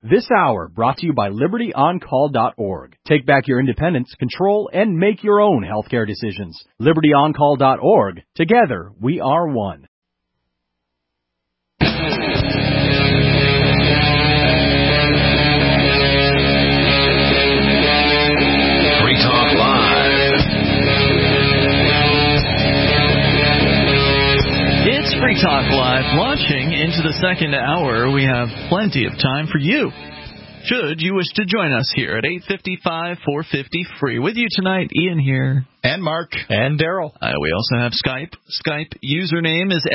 This hour brought to you by LibertyOnCall.org. Take back your independence, control, and make your own healthcare decisions. LibertyOnCall.org. Together, we are one. Free Talk Live. It's Free Talk Live, launching into the second hour. We have plenty of time for you, should you wish to join us here at 855-450 free. With you tonight, Ian here. And Mark. And Daryl. We also have Skype. Skype username is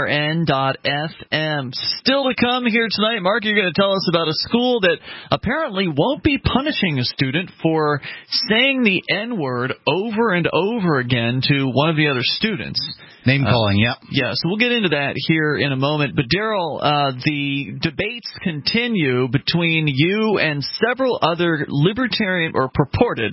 LRN.FM. Still to come here tonight, Mark, you're going to tell us about a school that apparently won't be punishing a student for saying the N-word over and over again to one of the other students. Name calling, yeah. Yeah, so we'll get into that here in a moment. But, Daryl, the debates continue between you and several other libertarian or purported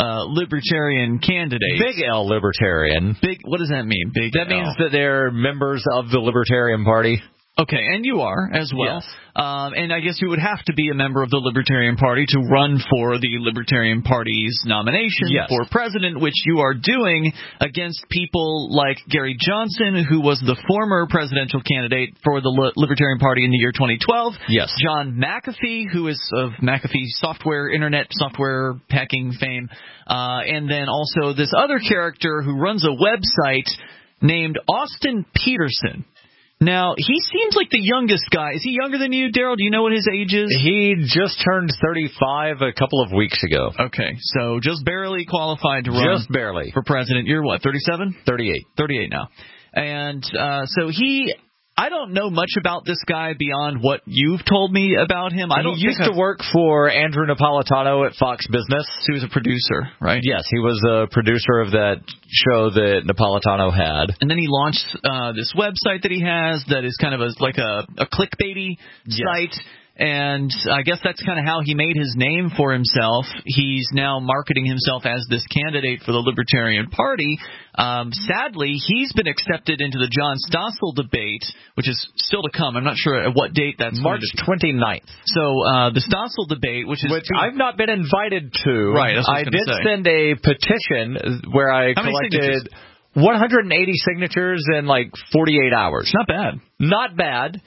libertarian candidates. Big L libertarian. Big. What does that mean? Big That L? means that they're members of the Libertarian Party. Okay, and you are as well. Yes. And I guess you would have to be a member of the Libertarian Party to run for the Libertarian Party's nomination for president, which you are doing against people like Gary Johnson, who was the former presidential candidate for the Libertarian Party in the year 2012. Yes. John McAfee, who is of McAfee Software, internet software hacking fame. And then also this other character who runs a website named Austin Peterson. Now, he seems like the youngest guy. Is he younger than you, Daryl? Do you know what his age is? He just turned 35 a couple of weeks ago. Okay, so just barely qualified to run. Just barely. For president. You're what, 37? 38. 38 now. And so I don't know much about this guy beyond what you've told me about him. He used to work for Andrew Napolitano at Fox Business. He was a producer, right? Yes, he was a producer of that show that Napolitano had. And then he launched this website that he has that is kind of like a clickbaity site. And I guess that's kind of how he made his name for himself. He's now marketing himself as this candidate for the Libertarian Party. Sadly, he's been accepted into the John Stossel debate, which is still to come. I'm not sure at what date that's March 29th. So the Stossel debate, which I've not been invited to. Right, that's what I did send a petition where I collected 180 signatures in like 48 hours. Not bad. Not bad.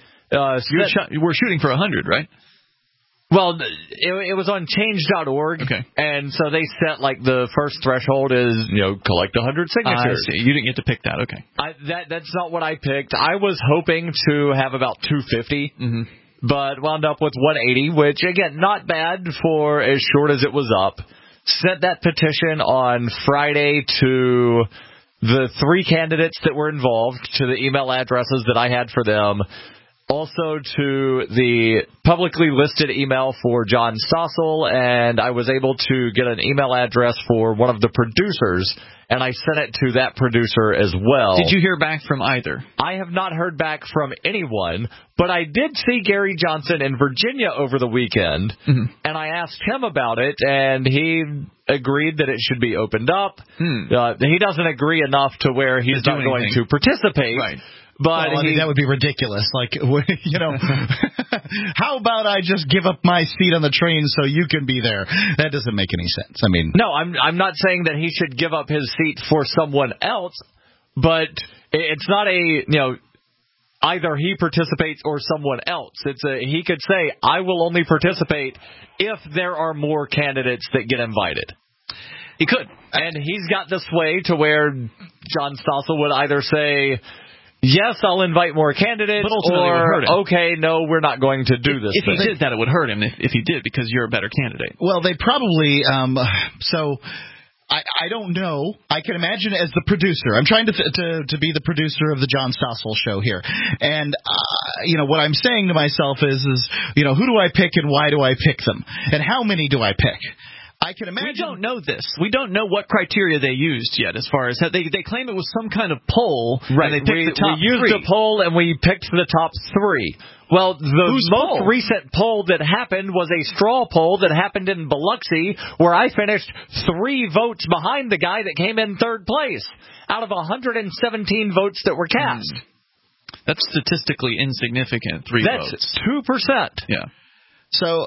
We're shooting for 100, right? Well, it was on change.org, okay. And so they set like the first threshold is, collect 100 signatures. I see. You didn't get to pick that, okay. That's not what I picked. I was hoping to have about 250, but wound up with 180, which, again, not bad for as short as it was up. Sent that petition on Friday to the 3 candidates that were involved, to the email addresses that I had for them. Also to the publicly listed email for John Stossel, and I was able to get an email address for one of the producers, and I sent it to that producer as well. Did you hear back from either? I have not heard back from anyone, but I did see Gary Johnson in Virginia over the weekend, and I asked him about it, and he agreed that it should be opened up. He doesn't agree enough to where he's not going to participate. Right. But that would be ridiculous. Like, how about I just give up my seat on the train so you can be there? That doesn't make any sense. I mean, no, I'm not saying that he should give up his seat for someone else, but it's not either he participates or someone else. He could say, I will only participate if there are more candidates that get invited. He could. And he's got this way to where John Stossel would either say, yes, I'll invite more candidates, or, okay, no, we're not going to do this. If he did that, it would hurt him if he did, because you're a better candidate. Well, they probably, I don't know. I can imagine as the producer. I'm trying to be the producer of the John Stossel show here. And, what I'm saying to myself is, who do I pick and why do I pick them? And how many do I pick? I can imagine. We don't know this. We don't know what criteria they used yet as far as they claim it was some kind of poll. Right. And they picked the top we used a poll and we picked the top 3. Well, the most recent poll that happened was a straw poll that happened in Biloxi where I finished 3 votes behind the guy that came in 3rd place out of 117 votes that were cast. That's statistically insignificant, 3 votes. That's 2%. Yeah. So,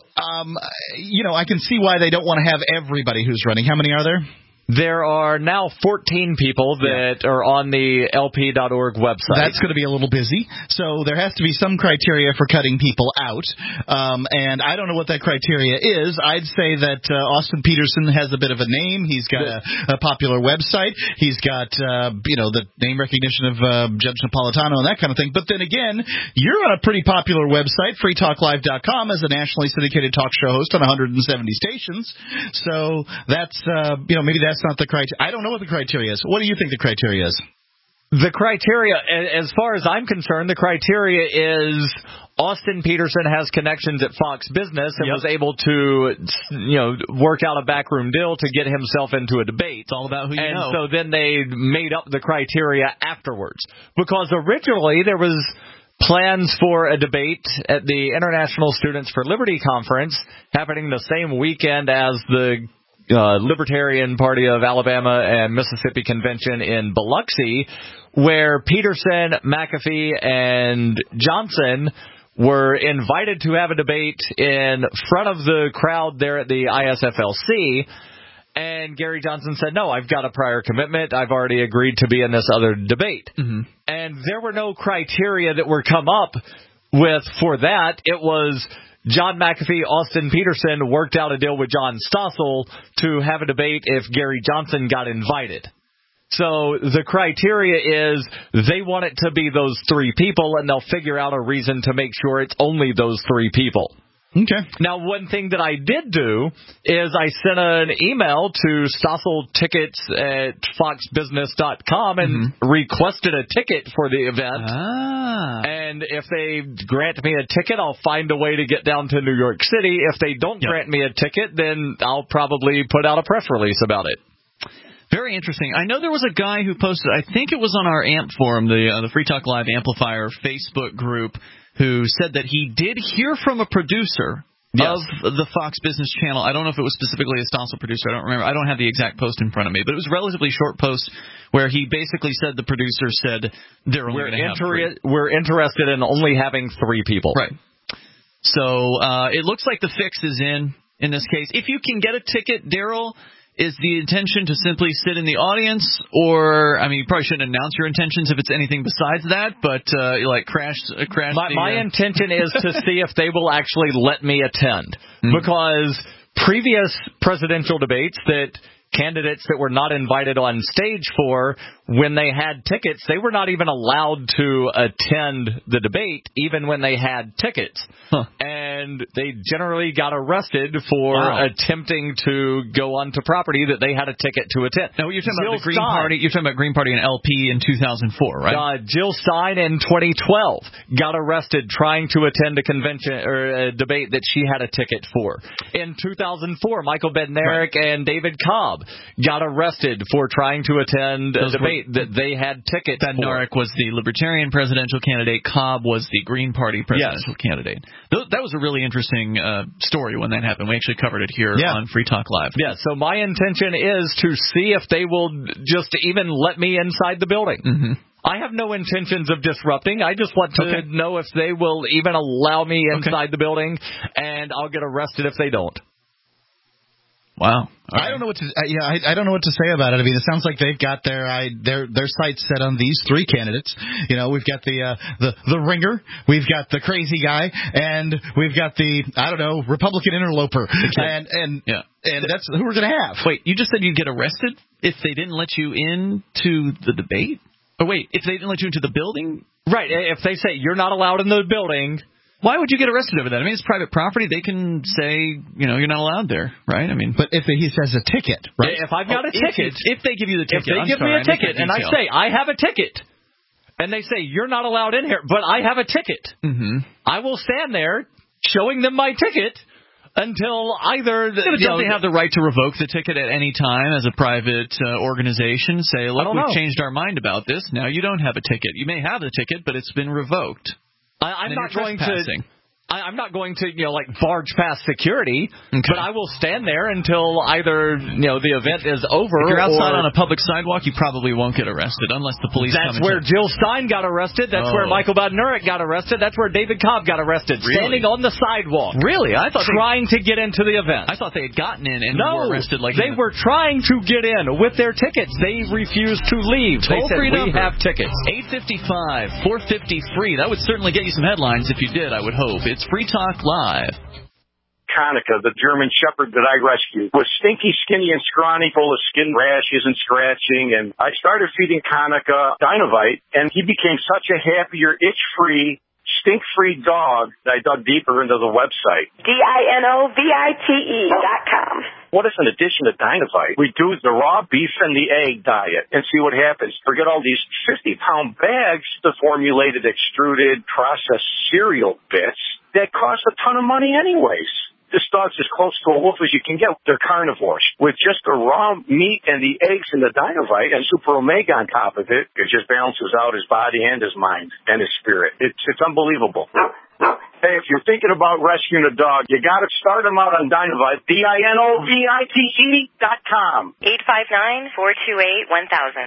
I can see why they don't want to have everybody who's running. How many are there? There are now 14 people that are on the LP.org website. That's going to be a little busy. So there has to be some criteria for cutting people out. And I don't know what that criteria is. I'd say that Austin Peterson has a bit of a name. He's got a popular website. He's got, the name recognition of Judge Napolitano and that kind of thing. But then again, you're on a pretty popular website, freetalklive.com, as a nationally syndicated talk show host on 170 stations. So that's, maybe that's not the criteria. I don't know what the criteria is. What do you think the criteria is? The criteria, as far as I'm concerned, the criteria is Austin Peterson has connections at Fox Business and was able to, work out a backroom deal to get himself into a debate. It's all about who you know. And so then they made up the criteria afterwards. Because originally there was plans for a debate at the International Students for Liberty Conference happening the same weekend as the Libertarian Party of Alabama and Mississippi Convention in Biloxi, where Peterson, McAfee, and Johnson were invited to have a debate in front of the crowd there at the ISFLC. And Gary Johnson said, no, I've got a prior commitment. I've already agreed to be in this other debate. Mm-hmm. And there were no criteria that were come up with for that. It was John McAfee, Austin Peterson worked out a deal with John Stossel to have a debate if Gary Johnson got invited. So the criteria is they want it to be those three people, and they'll figure out a reason to make sure it's only those three people. Okay. Now, one thing that I did do is I sent an email to Stossel Tickets at foxbusiness.com and requested a ticket for the event. And if they grant me a ticket, I'll find a way to get down to New York City. If they don't grant me a ticket, then I'll probably put out a press release about it. Very interesting. I know there was a guy who posted, I think it was on our AMP forum, the Free Talk Live Amplifier Facebook group, who said that he did hear from a producer of the Fox Business Channel. I don't know if it was specifically a Stossel producer. I don't remember. I don't have the exact post in front of me, but it was a relatively short post where he basically said the producer said they're only going to have three. We're interested in only having three people. Right. So it looks like the fix is in this case. If you can get a ticket, Daryl, is the intention to simply sit in the audience, or, I mean, you probably shouldn't announce your intentions if it's anything besides that, but crash. My intention is to see if they will actually let me attend, because previous presidential debates that candidates that were not invited on stage for, when they had tickets, they were not even allowed to attend the debate, even when they had tickets. And they generally got arrested for attempting to go onto property that they had a ticket to attend. Now, you're talking about the Green Party. You're talking about Green Party and LP in 2004, right? Jill Stein in 2012 got arrested trying to attend a convention or a debate that she had a ticket for. In 2004, Michael Bednarik and David Cobb got arrested for trying to attend a debate that they had tickets for. Bednarik was the Libertarian presidential candidate. Cobb was the Green Party presidential candidate. That was a really interesting story when that happened. We actually covered it here on Free Talk Live. Yeah, so my intention is to see if they will just even let me inside the building. I have no intentions of disrupting. I just want to know if they will even allow me inside the building, and I'll get arrested if they don't. Wow. I don't know what to. I don't know what to say about it. I mean, it sounds like they've got their sights set on these three candidates. You know, we've got the ringer, we've got the crazy guy, and we've got the Republican interloper, and that's who we're going to have. Wait, you just said you'd get arrested if they didn't let you into the debate? Oh, wait, if they didn't let you into the building? Right. If they say you're not allowed in the building. Why would you get arrested over that? I mean, it's private property. They can say, you're not allowed there, right? I mean, but if he says a ticket, right? If I've got a ticket, if they give you the ticket, if they give me a ticket, and I say I have a ticket, and they say you're not allowed in here, but I have a ticket, I will stand there showing them my ticket until either don't they have the right to revoke the ticket at any time as a private organization? Say, look, we've changed our mind about this. Now you don't have a ticket. You may have the ticket, but it's been revoked. I'm not going I'm not going to, barge past security, but I will stand there until either, the event is over. If you're outside on a public sidewalk, you probably won't get arrested unless the police come. That's where Jill Stein got arrested. That's where Michael Badnarik got arrested. That's where David Cobb got arrested. Really? Standing on the sidewalk. Really? I thought trying to get into the event. I thought they had gotten in and were arrested. They were trying to get in with their tickets. They refused to leave. They said, we have tickets. 855 450 free. That would certainly get you some headlines if you did, I would hope. It's Free Talk Live. Kanika, the German Shepherd that I rescued, was stinky, skinny, and scrawny, full of skin rashes and scratching. And I started feeding Kanika Dynavite, and he became such a happier, itch-free, stink-free dog that I dug deeper into the website. DINOVITE.com. What if, in addition to Dynavite, we do the raw beef and the egg diet and see what happens? Forget all these 50-pound bags of formulated, extruded, processed cereal bits that cost a ton of money anyways. This dog's as close to a wolf as you can get. They're carnivores. With just the raw meat and the eggs and the Dynavite and Super Omega on top of it, it just balances out his body and his mind and his spirit. It's unbelievable. Hey, if you're thinking about rescuing a dog, you got to start them out on Dynavite, DINOVITE.com. 859-428-1000.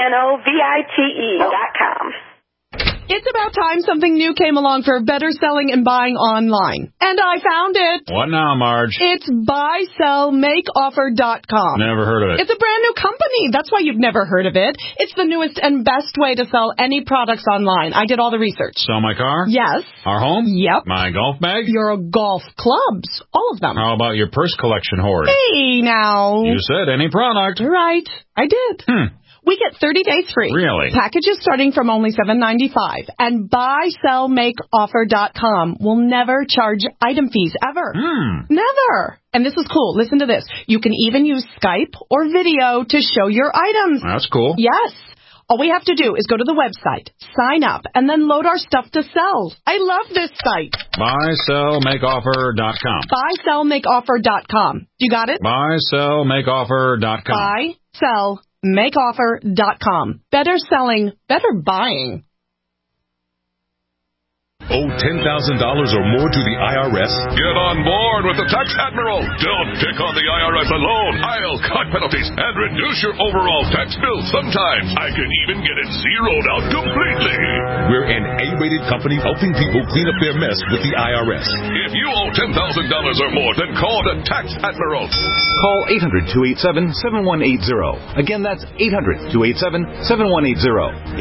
DINOVITE.com. It's about time something new came along for better selling and buying online. And I found it. What now, Marge? It's buysellmakeoffer.com. Never heard of it. It's a brand new company. That's why you've never heard of it. It's the newest and best way to sell any products online. I did all the research. Sell my car? Yes. Our home? Yep. My golf bag? Your golf clubs. All of them. How about your purse collection hoard? Hey, now. You said any product. Right. I did. We get 30 days free. Really? Packages starting from only $7.95. And buysellmakeoffer.com will never charge item fees ever. Never. And this is cool. Listen to this. You can even use Skype or video to show your items. That's cool. Yes. All we have to do is go to the website, sign up, and then load our stuff to sell. I love this site. Buysellmakeoffer.com. Buysellmakeoffer.com. You got it? Buysellmakeoffer.com. Buysellmakeoffer.com. Better selling, better buying. Owe $10,000 or more to the IRS? Get on board with the Tax Admiral. Don't pick on the IRS alone. I'll cut penalties and reduce your overall tax bill. Sometimes I can even get it zeroed out completely. We're an A-rated company helping people clean up their mess with the IRS. If you owe $10,000 or more, then call the Tax Admiral. Call 800-287-7180. Again, that's 800-287-7180.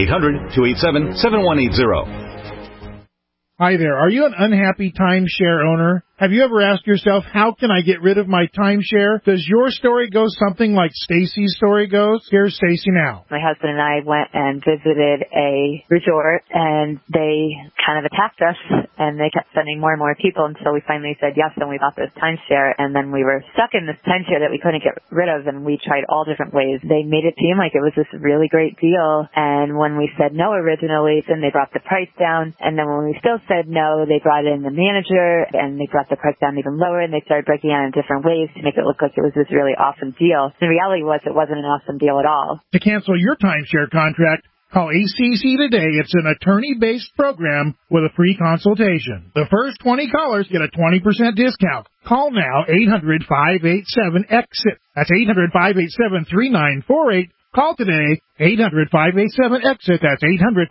800-287-7180. Hi there. Are you an unhappy timeshare owner? Have you ever asked yourself, how can I get rid of my timeshare? Does your story go something like Stacy's story goes? Here's Stacy now. My husband and I went and visited a resort, and they kind of attacked us, and they kept sending more and more people until we finally said yes, and we bought this timeshare, and then we were stuck in this timeshare that we couldn't get rid of, and we tried all different ways. They made it seem like it was this really great deal, and when we said no originally, then they brought the price down, and then when we still said no, they brought in the manager, and they brought the price down even lower, and they started breaking down in different ways to make it look like it was this really awesome deal. The reality was it wasn't an awesome deal at all. To cancel your timeshare contract, call ACC today. It's an attorney-based program with a free consultation. The first 20 callers get a 20% discount. Call now, 800-587-EXIT. That's 800-587-3948. Call today, 800-587-EXIT. That's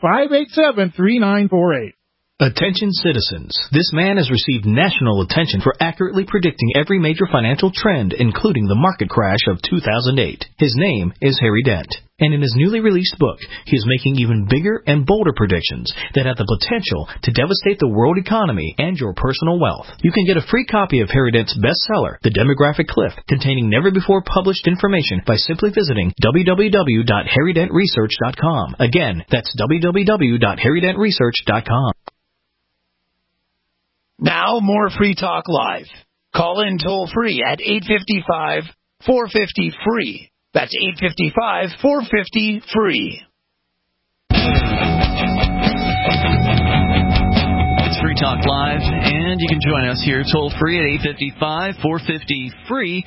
800-587-3948. Attention citizens. This man has received national attention for accurately predicting every major financial trend, including the market crash of 2008. His name is Harry Dent. And in his newly released book, he is making even bigger and bolder predictions that have the potential to devastate the world economy and your personal wealth. You can get a free copy of Harry Dent's bestseller, The Demographic Cliff, containing never-before-published information by simply visiting www.harrydentresearch.com. Again, that's www.harrydentresearch.com. Now, more Free Talk Live. Call in toll-free at 855-450-FREE. That's 855-450-FREE. It's Free Talk Live, and you can join us here toll-free at 855-450-FREE,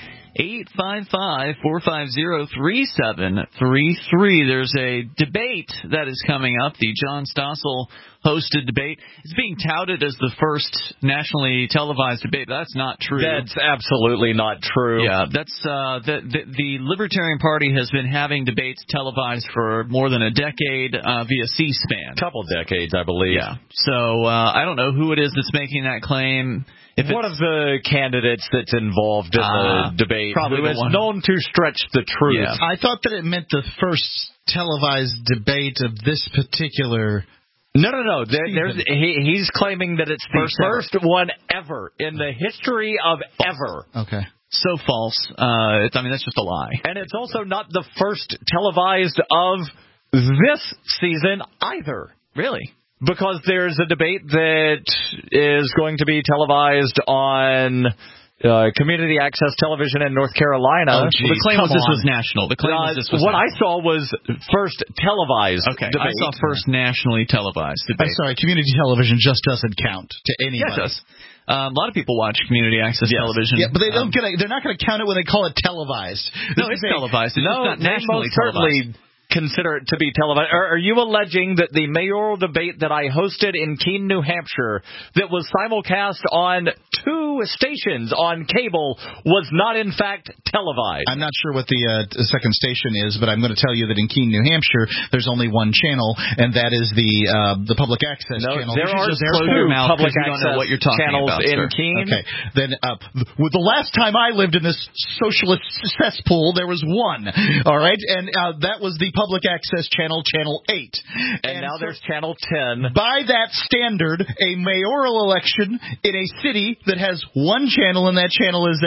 855-450-3733. There's a debate that is coming up, the John Stossel-hosted debate. It's being touted as the first nationally televised debate, but that's not true. That's absolutely not true. Yeah, that's the Libertarian Party has been having debates televised for more than a decade via C-SPAN. Couple decades, I believe. Yeah. So I don't know who it is that's making that claim. One of the candidates that's involved in the debate, who is known to stretch the truth. Yeah. I thought that it meant the first televised debate of this particular. No. He's claiming that it's the first one ever in the history of ever. Okay. So false. That's just a lie. And it's also not the first televised of this season either. Really? Because there's a debate that is going to be televised on community access television in North Carolina. The claim was this was national. The claim was this was what I saw was first televised debate. I saw first nationally televised debate. I'm sorry, community television just doesn't count to anybody. Yeah, it does. A lot of people watch community access television. Yeah, but they're not going to count it when they call it televised. No, it's televised. It's just not nationally televised. Consider it to be televised. Are you alleging that the mayoral debate that I hosted in Keene, New Hampshire, that was simulcast on 2 stations on cable, was not in fact televised? I'm not sure what the second station is, but I'm going to tell you that in Keene, New Hampshire, there's only one channel, and that is the public access channel. There are 2 public access channels in Keene. Okay, then with the last time I lived in this socialist cesspool, there was one. All right, and that was the public access channel, Channel 8. And now there's Channel 10. By that standard, a mayoral election in a city that has one channel and that channel is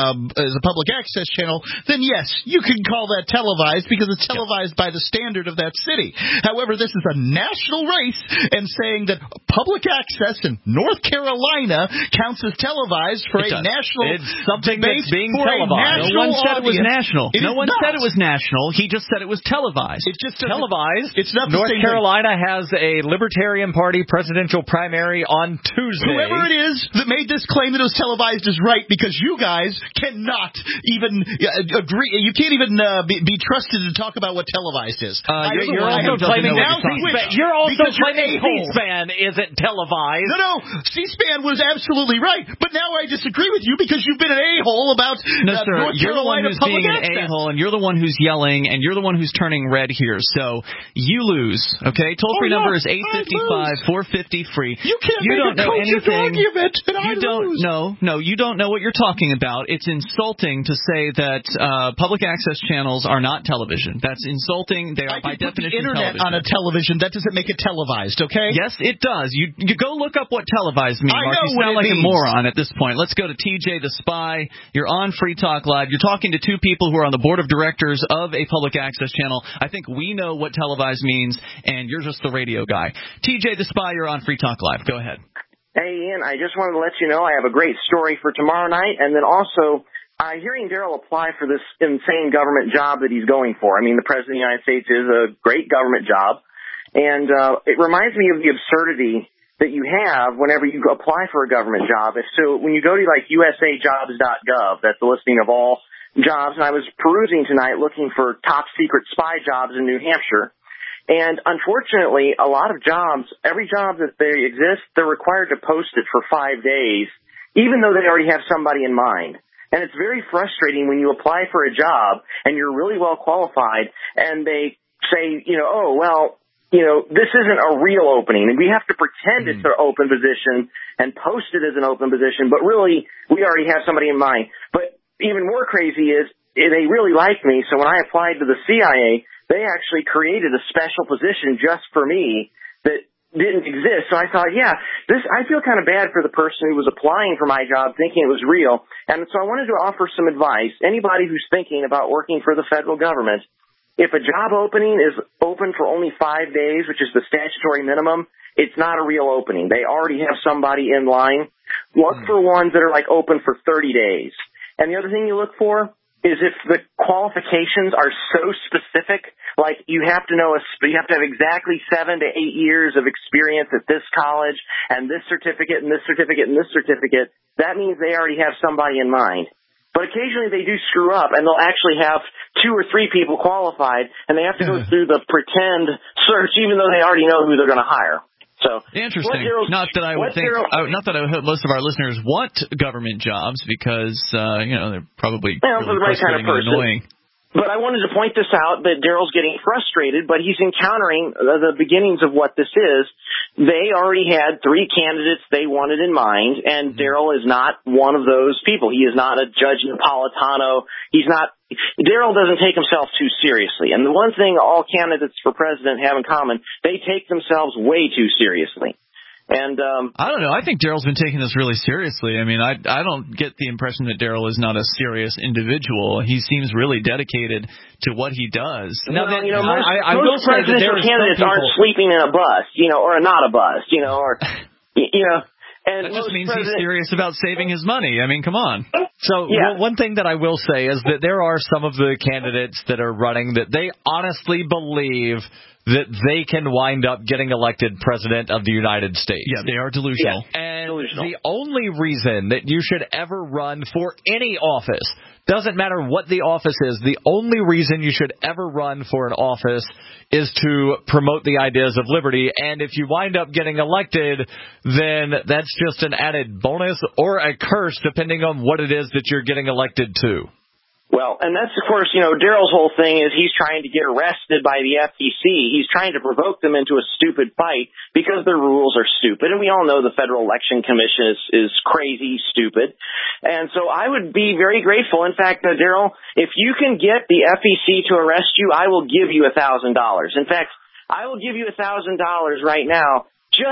a public access channel, then yes, you can call that televised because it's televised by the standard of that city. However, this is a national race, and saying that public access in North Carolina counts as televised for a national it's something debate that's being for televised. No one said it was national. No one said it was national. He just said it was televised. It's just televised. It's not North Carolina has a Libertarian Party presidential primary on Tuesday. Whoever it is that made this claim that it was televised is right, because you guys cannot even agree. You can't even be trusted to talk about what televised is. You're also claiming C-SPAN isn't televised. No, C-SPAN was absolutely right, but now I disagree with you because you've been an a-hole about North you're the one Carolina who's public being access. an a-hole, and you're the one who's yelling, and you're the one who's turning red here. So you lose. Okay, toll-free number is 855-450-FREE. You can't don't know anything. Argument, and you don't know. No, you don't know what you're talking about. It's insulting to say that public access channels are not television. That's insulting. They are by definition the internet television. on a television. That doesn't make it televised. Okay? Yes, it does. You go look up what televised means, Mark. You sound like a moron at this point. Let's go to TJ the Spy. You're on Free Talk Live. You're talking to 2 people who are on the board of directors of a public access channel. I think we know what televised means, and you're just the radio guy. TJ the Spy, you're on Free Talk Live. Go ahead. Hey, Ian, I just wanted to let you know I have a great story for tomorrow night, and then also hearing Daryl apply for this insane government job that he's going for. I mean, the President of the United States is a great government job, and it reminds me of the absurdity that you have whenever you apply for a government job. So when you go to like usajobs.gov, that's the listing of all jobs, and I was perusing tonight looking for top secret spy jobs in New Hampshire. And unfortunately, a lot of jobs, every job that they exist, they're required to post it for 5 days, even though they already have somebody in mind. And it's very frustrating when you apply for a job and you're really well qualified and they say, this isn't a real opening. And we have to pretend it's an open position and post it as an open position, but really we already have somebody in mind. But even more crazy is they really like me, so when I applied to the CIA, they actually created a special position just for me that didn't exist. So I thought, I feel kind of bad for the person who was applying for my job thinking it was real. And so I wanted to offer some advice. Anybody who's thinking about working for the federal government, if a job opening is open for only 5 days, which is the statutory minimum, it's not a real opening. They already have somebody in line. Look for ones that are like open for 30 days. And the other thing you look for is if the qualifications are so specific, like you have to have exactly 7 to 8 years of experience at this college and this certificate and this certificate and this certificate, that means they already have somebody in mind. But occasionally they do screw up, and they'll actually have 2 or 3 people qualified, and they have to go through the pretend search, even though they already know who they're going to hire. So interesting. Not that I would hope most of our listeners want government jobs because they're probably really the right kind of person. Annoying. But I wanted to point this out that Daryl's getting frustrated, but he's encountering the beginnings of what this is. They already had 3 candidates they wanted in mind, and Daryl is not one of those people. He is not a Judge Napolitano. Daryl doesn't take himself too seriously. And the one thing all candidates for president have in common, they take themselves way too seriously. And I don't know. I think Daryl's been taking this really seriously. I mean, I don't get the impression that Daryl is not a serious individual. He seems really dedicated to what he does. Now, most presidential candidates aren't sleeping in a bus, or not a bus, And that just means he's serious about saving his money. I mean, come on. So one thing that I will say is that there are some of the candidates that are running that they honestly believe that they can wind up getting elected president of the United States. Yeah, they are delusional. Yeah. And the only reason that you should ever run for any office, doesn't matter what the office is, the only reason you should ever run for an office is to promote the ideas of liberty. And if you wind up getting elected, then that's just an added bonus or a curse, depending on what it is that you're getting elected to. Well, and that's, of course, Daryl's whole thing is he's trying to get arrested by the FTC. He's trying to provoke them into a stupid fight because their rules are stupid. And we all know the Federal Election Commission is crazy stupid. And so I would be very grateful. In fact, Daryl, if you can get the FEC to arrest you, I will give you $1,000. In fact, I will give you $1,000 right now.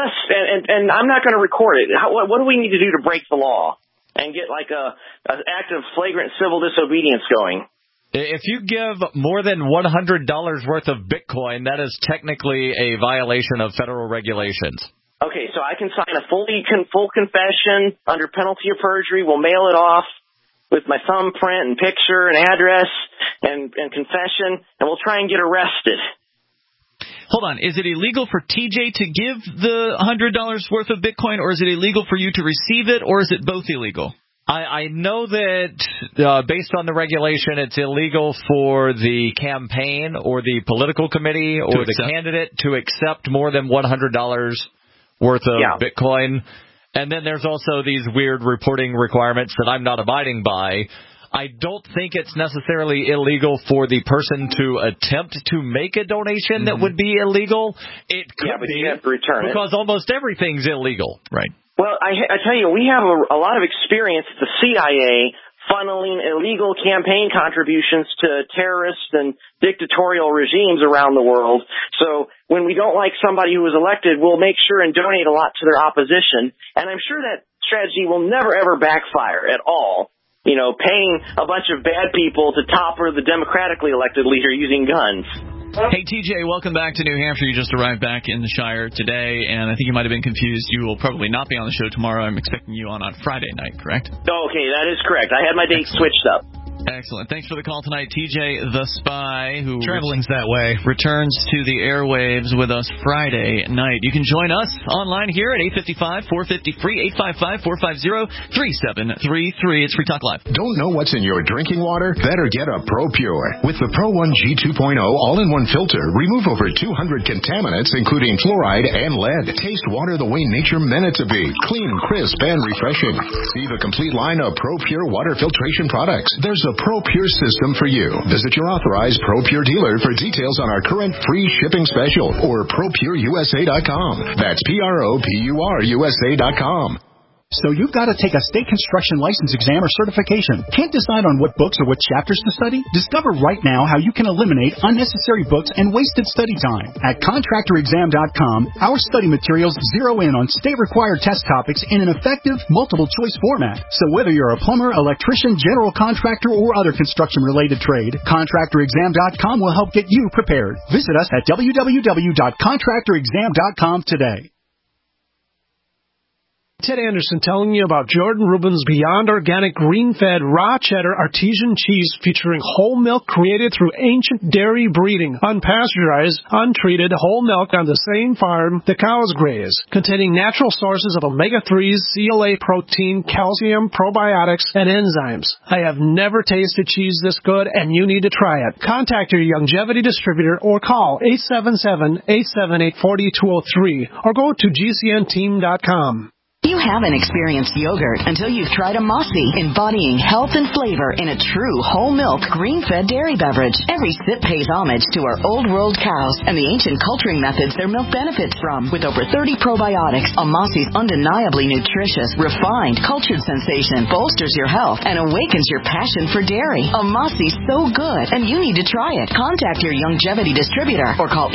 And I'm not going to record it. What do we need to do to break the law and get like an act of flagrant civil disobedience going? If you give more than $100 worth of Bitcoin, that is technically a violation of federal regulations. Okay, so I can sign a full confession under penalty of perjury. We'll mail it off with my thumbprint and picture and address and confession, and we'll try and get arrested. Hold on. Is it illegal for TJ to give the $100 worth of Bitcoin, or is it illegal for you to receive it, or is it both illegal? I know that based on the regulation, it's illegal for the campaign or the political committee or the candidate to accept more than $100 worth of Bitcoin. And then there's also these weird reporting requirements that I'm not abiding by. I don't think it's necessarily illegal for the person to attempt to make a donation that would be illegal. It could but be you have to return because almost everything's illegal. Right. Well, I tell you, we have a lot of experience at the CIA funneling illegal campaign contributions to terrorist and dictatorial regimes around the world. So when we don't like somebody who was elected, we'll make sure and donate a lot to their opposition. And I'm sure that strategy will never, ever backfire at all. Paying a bunch of bad people to topper the democratically elected leader using guns. Hey, TJ, welcome back to New Hampshire. You just arrived back in the Shire today, and I think you might have been confused. You will probably not be on the show tomorrow. I'm expecting you on Friday night, correct? Okay, that is correct. I had my date switched up. Excellent. Thanks for the call tonight, TJ the Spy, who traveling's that way, returns to the airwaves with us Friday night. You can join us online here at 855-450-FREE, 855-450-3733. It's Free Talk Live. Don't know what's in your drinking water? Better get a ProPure. With the Pro 1 G 2.0 all-in-one filter, remove over 200 contaminants, including fluoride and lead. Taste water the way nature meant it to be. Clean, crisp, and refreshing. See the complete line of ProPure water filtration products. There's a ProPure system for you. Visit your authorized ProPure dealer for details on our current free shipping special or ProPureUSA.com. That's ProPureUSA.com. So you've got to take a state construction license exam or certification. Can't decide on what books or what chapters to study? Discover right now how you can eliminate unnecessary books and wasted study time. At ContractorExam.com, our study materials zero in on state-required test topics in an effective, multiple-choice format. So whether you're a plumber, electrician, general contractor, or other construction-related trade, ContractorExam.com will help get you prepared. Visit us at www.contractorexam.com today. Ted Anderson telling you about Jordan Rubin's Beyond Organic Green-Fed Raw Cheddar Artesian Cheese featuring whole milk created through ancient dairy breeding, unpasteurized, untreated whole milk on the same farm the cows graze, containing natural sources of omega-3s, CLA protein, calcium, probiotics, and enzymes. I have never tasted cheese this good, and you need to try it. Contact your Youngevity distributor or call 877-878-4203 or go to gcnteam.com. You haven't experienced yogurt until you've tried a Mossy, embodying health and flavor in a true whole milk, green-fed dairy beverage. Every sip pays homage to our old world cows and the ancient culturing methods their milk benefits from. With over 30 probiotics, a Mossy's undeniably nutritious, refined, cultured sensation bolsters your health and awakens your passion for dairy. A Mossy's so good, and you need to try it. Contact your Youngevity distributor or call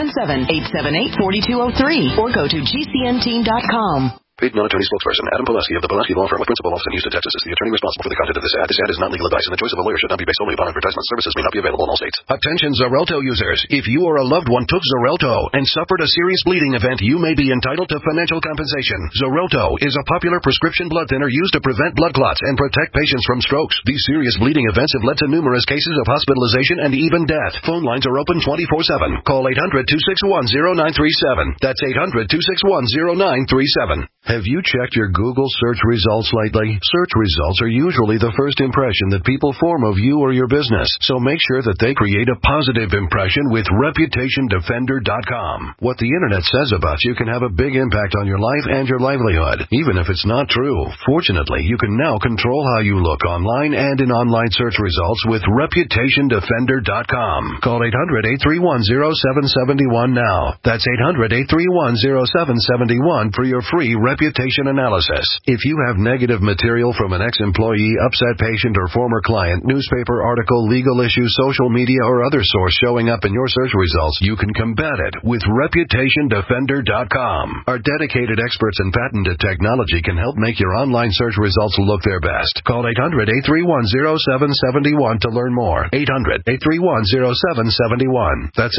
877-878-4203 or go to gcnteam.com. Paid non-attorney spokesperson Adam Pulaski of the Pulaski Law Firm with principal office in Houston, Texas is the attorney responsible for the content of this ad. This ad is not legal advice, and the choice of a lawyer should not be based solely upon advertisement. Services may not be available in all states. Attention Xarelto users. If you or a loved one took Xarelto and suffered a serious bleeding event, you may be entitled to financial compensation. Xarelto is a popular prescription blood thinner used to prevent blood clots and protect patients from strokes. These serious bleeding events have led to numerous cases of hospitalization and even death. Phone lines are open 24/7. Call 800-261-0937. That's 800-261-0937. Have you checked your Google search results lately? Search results are usually the first impression that people form of you or your business, so make sure that they create a positive impression with ReputationDefender.com. What the internet says about you can have a big impact on your life and your livelihood, even if it's not true. Fortunately, you can now control how you look online and in online search results with ReputationDefender.com. Call 800-831-0771 now. That's 800-831-0771 for your free reputation analysis. If you have negative material from an ex-employee, upset patient, or former client, newspaper article, legal issue, social media, or other source showing up in your search results, you can combat it with ReputationDefender.com. Our dedicated experts and patented technology can help make your online search results look their best. Call 800-831-0771 to learn more. 800-831-0771. That's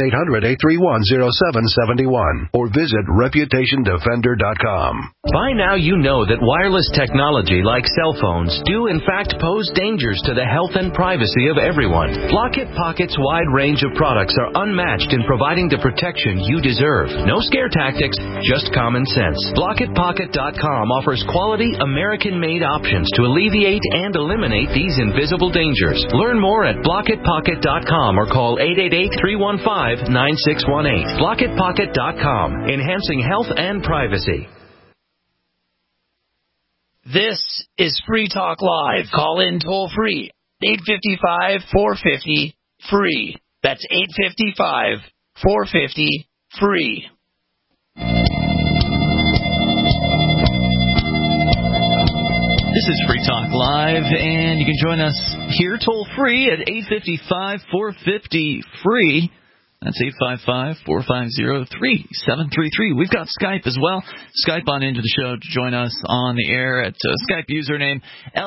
800-831-0771. Or visit ReputationDefender.com. By now you know that wireless technology like cell phones do in fact pose dangers to the health and privacy of everyone. Blockit Pocket's wide range of products are unmatched in providing the protection you deserve. No scare tactics, just common sense. BlockitPocket.com offers quality American-made options to alleviate and eliminate these invisible dangers. Learn more at BlockitPocket.com or call 888-315-9618. BlockitPocket.com, enhancing health and privacy. This is Free Talk Live. Call in toll free. 855-450-FREE. That's 855-450-FREE. This is Free Talk Live, and you can join us here toll free at 855-450-FREE. That's 855-450-3733. We've got Skype as well. Skype on into the show to join us on the air at Skype username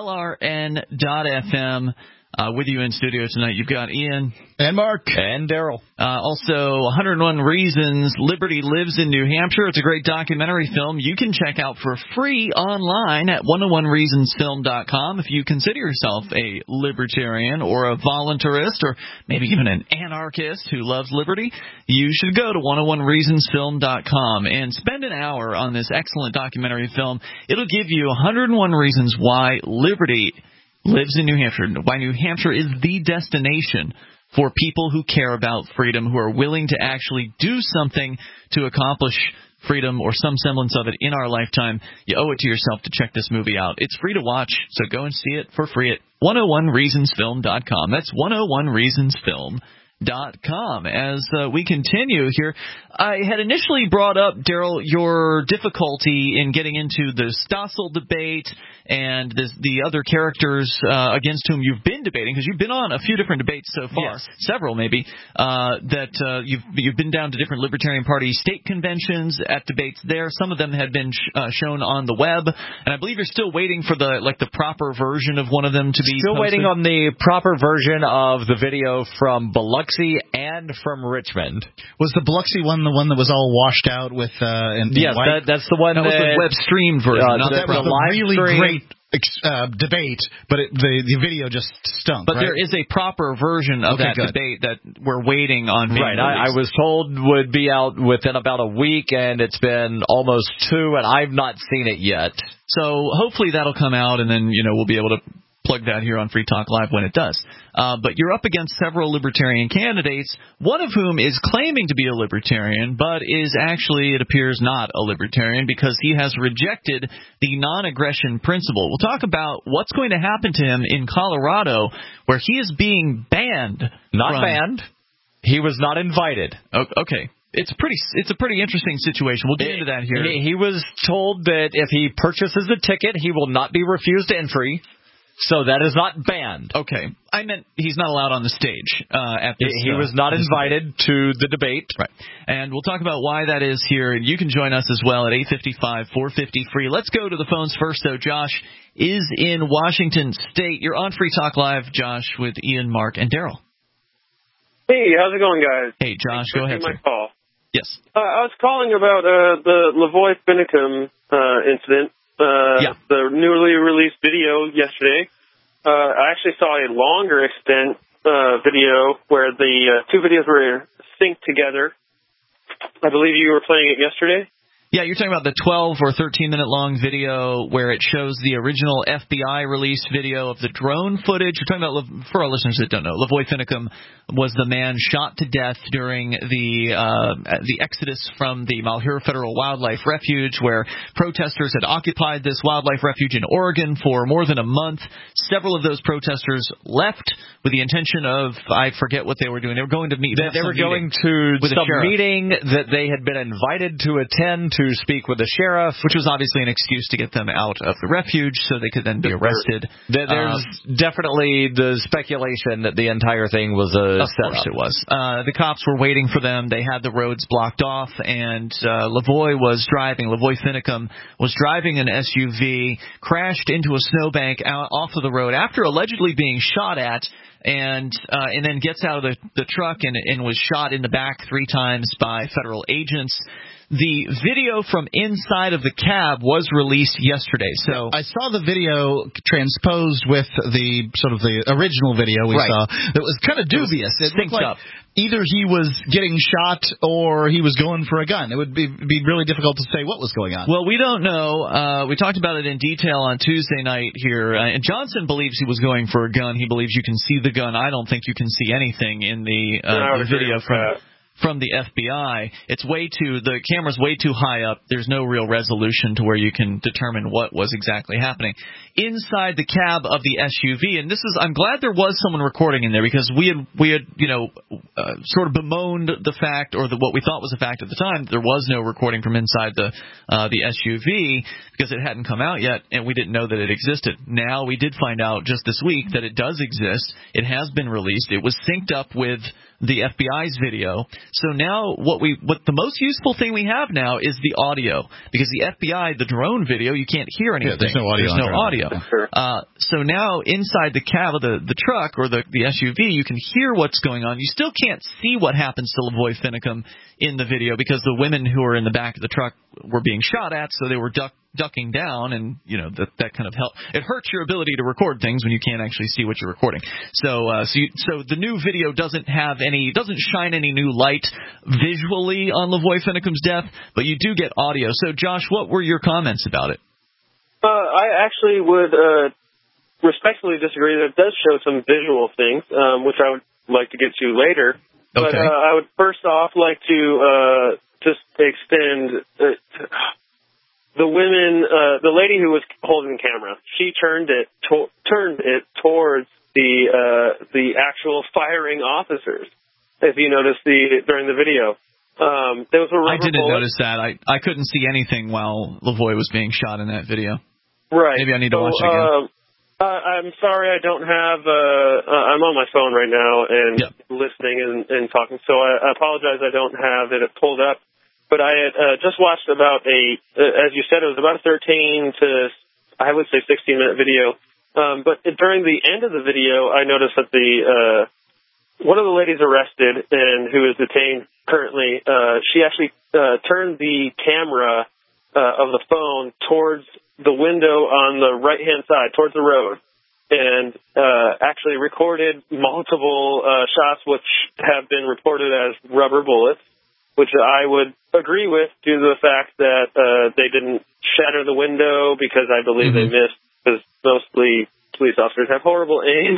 LRN.FM. With you in studio tonight, you've got Ian. And Mark. And Daryl. Also, 101 Reasons Liberty Lives in New Hampshire. It's a great documentary film you can check out for free online at 101reasonsfilm.com. If you consider yourself a libertarian or a voluntarist or maybe even an anarchist who loves liberty, you should go to 101reasonsfilm.com and spend an hour on this excellent documentary film. It'll give you 101 reasons why liberty lives in New Hampshire, why New Hampshire is the destination for people who care about freedom, who are willing to actually do something to accomplish freedom or some semblance of it in our lifetime. You owe it to yourself to check this movie out. It's free to watch, so go and see it for free at 101reasonsfilm.com. That's 101reasonsfilm.com. As we continue here, I had initially brought up, Daryl, your difficulty in getting into the Stossel debate and the other characters against whom you've been debating, because you've been on a few different debates so far, yes. Several maybe, that you've been down to different Libertarian Party state conventions at debates there. Some of them had been shown on the web, and I believe you're still waiting for the proper version of one of them to be still posted. Waiting on the proper version of the video from Biloxi and banned from Richmond. Was the Biloxi one the one that was all washed out with yes, white? that's the one that was the web streamed version. That was a really great debate, but the video just stunk. But there is a proper version of that debate that we're waiting on being released. I was told would be out within about a week, and it's been almost 2, and I've not seen it yet. So hopefully that'll come out, and then we'll be able to plug that here on Free Talk Live when it does. But you're up against several libertarian candidates, one of whom is claiming to be a libertarian, but is actually, it appears, not a libertarian because he has rejected the non-aggression principle. We'll talk about what's going to happen to him in Colorado, where he is being banned. Not banned. He was not invited. Okay. It's a pretty interesting situation. We'll get into that here. He was told that if he purchases a ticket, he will not be refused entry. So that is not banned. Okay. I meant he's not allowed on the stage at this. He was not invited to the debate. Right. And we'll talk about why that is here. And you can join us as well at 855-450-FREE. Let's go to the phones first, though. Josh is in Washington State. You're on Free Talk Live, Josh, with Ian, Mark, and Daryl. Hey, how's it going, guys? Hey, Josh, go ahead, sir. My call. Yes. I was calling about the Lavoy Finicum incident. The newly released video yesterday. I actually saw a longer extent video where the two videos were synced together. I believe you were playing it yesterday. Yeah, you're talking about the 12 or 13-minute long video where it shows the original FBI released video of the drone footage. You're talking about, for our listeners that don't know, Lavoy Finicum was the man shot to death during the exodus from the Malheur Federal Wildlife Refuge, where protesters had occupied this wildlife refuge in Oregon for more than a month. Several of those protesters left with the intention of, I forget what they were doing. They were going to meet. They were going to some meeting that they had been invited to attend to speak with the sheriff, which was obviously an excuse to get them out of the refuge so they could then be arrested. There's definitely the speculation that the entire thing was a setup. Of course it was. The cops were waiting for them. They had the roads blocked off, and Lavoy Finicum was driving an SUV, crashed into a snowbank off of the road after allegedly being shot at, and then gets out of the truck and was shot in the back 3 times by federal agents. The video from inside of the cab was released yesterday. So I saw the video transposed with the sort of the original video we saw. It was kind of dubious. It looked like either he was getting shot or he was going for a gun. It would be really difficult to say what was going on. Well, we don't know. We talked about it in detail on Tuesday night here. And Johnson believes he was going for a gun. He believes you can see the gun. I don't think you can see anything in the video from the FBI. The camera's way too high up. There's no real resolution to where you can determine what was exactly happening inside the cab of the SUV. And I'm glad there was someone recording in there, because we had sort of bemoaned the fact, or what we thought was a fact at the time, that there was no recording from inside the SUV because it hadn't come out yet, and we didn't know that it existed. Now we did find out just this week that it does exist. It has been released. It was synced up with the FBI's video. So now what the most useful thing we have now is the audio, because the FBI, the drone video, you can't hear anything. Yeah, there's no audio. So now inside the cab of the truck or the SUV, you can hear what's going on. You still can't see what happens to Lavoy Finicum in the video, because the women who were in the back of the truck were being shot at, so they were ducking down, and that kind of help. It hurts your ability to record things when you can't actually see what you're recording. So the new video doesn't shine any new light visually on Lavoy Finicum's death, but you do get audio. So Josh, what were your comments about it? I actually would respectfully disagree. That it does show some visual things, which I would like to get to later. Okay. But I would first off like to just extend the women, the lady who was holding the camera. She turned it towards the actual firing officers. If you notice during the video, there was a rubber I didn't bullet. notice that. I couldn't see anything while Lavoy was being shot in that video. Right. Maybe I need to watch it again. I'm sorry, I don't have. I'm on my phone right now and listening and talking, so I apologize. I don't have it pulled up, but I had just watched about as you said, it was about a 13 to, I would say, 16-minute video. But during the end of the video, I noticed that the one of the ladies arrested and who is detained currently, she actually turned the camera of the phone towards the window on the right-hand side, towards the road, and actually recorded multiple shots which have been reported as rubber bullets, which I would agree with due to the fact that they didn't shatter the window because I believe they missed, because mostly police officers have horrible aim.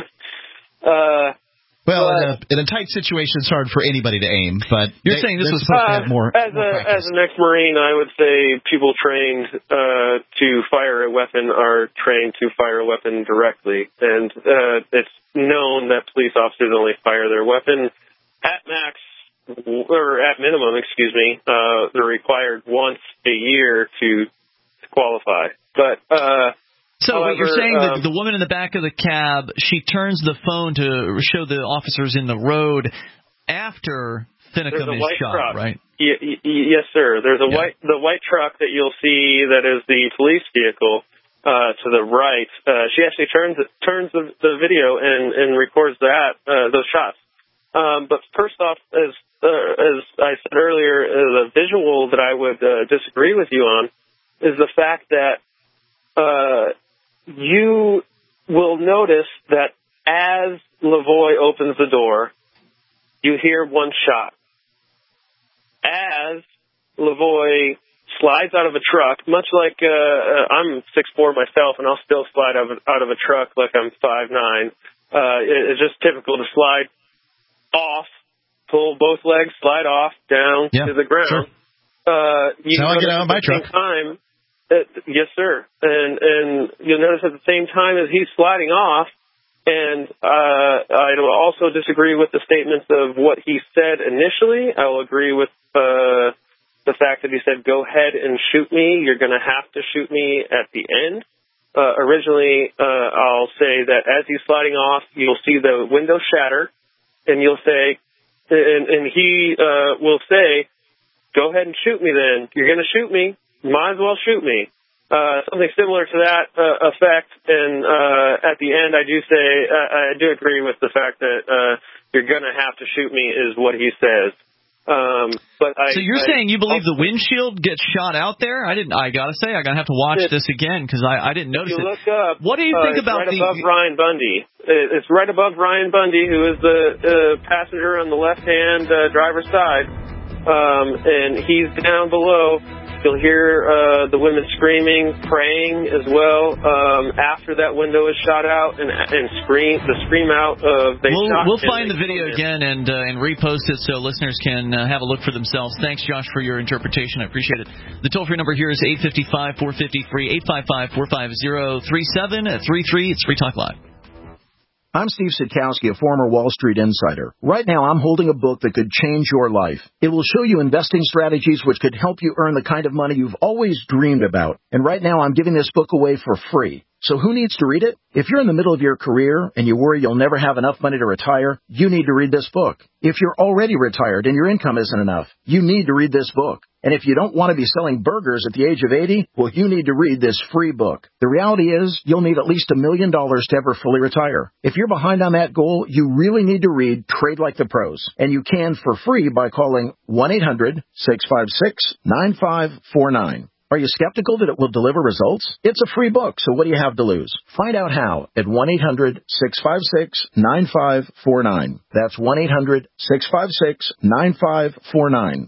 In a tight situation, it's hard for anybody to aim. But you're saying this was supposed to have more. As an ex-Marine, I would say people trained to fire a weapon are trained to fire a weapon directly, and it's known that police officers only fire their weapon at max or at minimum. They're required once a year to qualify, but. So however, what you're saying that the woman in the back of the cab, she turns the phone to show the officers in the road after Finicum is shot, truck. Right? Yes, sir. There's the white truck that you'll see that is the police vehicle to the right. She actually turns the video and records those shots. But first off, as I said earlier, the visual that I would disagree with you on is the fact that you will notice that as Lavoie opens the door, you hear one shot. As Lavoie slides out of a truck, much like I'm 6'4" myself, and I'll still slide out of a truck like I'm 5'9". It's just typical to slide off, pull both legs, slide off, down to the ground. Sure. You I get out of my truck. Yes, sir. And you'll notice at the same time as he's sliding off, and I will also disagree with the statements of what he said initially. I will agree with the fact that he said, go ahead and shoot me. You're going to have to shoot me at the end. Originally, I'll say that as he's sliding off, you'll see the window shatter, and you'll say, and he will say, go ahead and shoot me then. You're going to shoot me. Might as well shoot me. Something similar to that effect. And at the end, I do agree with the fact that you're going to have to shoot me is what he says. So you're saying you believe the windshield gets shot out there? I gotta say, I'm gonna have to watch this again because I didn't notice it. Look up, what do you think about right above Ryan Bundy? It's right above Ryan Bundy, who is the passenger on the left-hand driver's side, and he's down below. You'll hear the women screaming, praying as well. After that window is shot out and scream out of We'll find the video again and repost it so listeners can have a look for themselves. Thanks, Josh, for your interpretation. I appreciate it. The toll-free number here is 855-450-FREE, 855-450-3733. It's Free Talk Live. I'm Steve Sitkowski, a former Wall Street insider. Right now, I'm holding a book that could change your life. It will show you investing strategies which could help you earn the kind of money you've always dreamed about. And right now, I'm giving this book away for free. So who needs to read it? If you're in the middle of your career and you worry you'll never have enough money to retire, you need to read this book. If you're already retired and your income isn't enough, you need to read this book. And if you don't want to be selling burgers at the age of 80, well, you need to read this free book. The reality is you'll need at least $1 million to ever fully retire. If you're behind on that goal, you really need to read Trade Like the Pros. And you can for free by calling 1-800-656-9549. Are you skeptical that it will deliver results? It's a free book, so what do you have to lose? Find out how at 1-800-656-9549. That's 1-800-656-9549.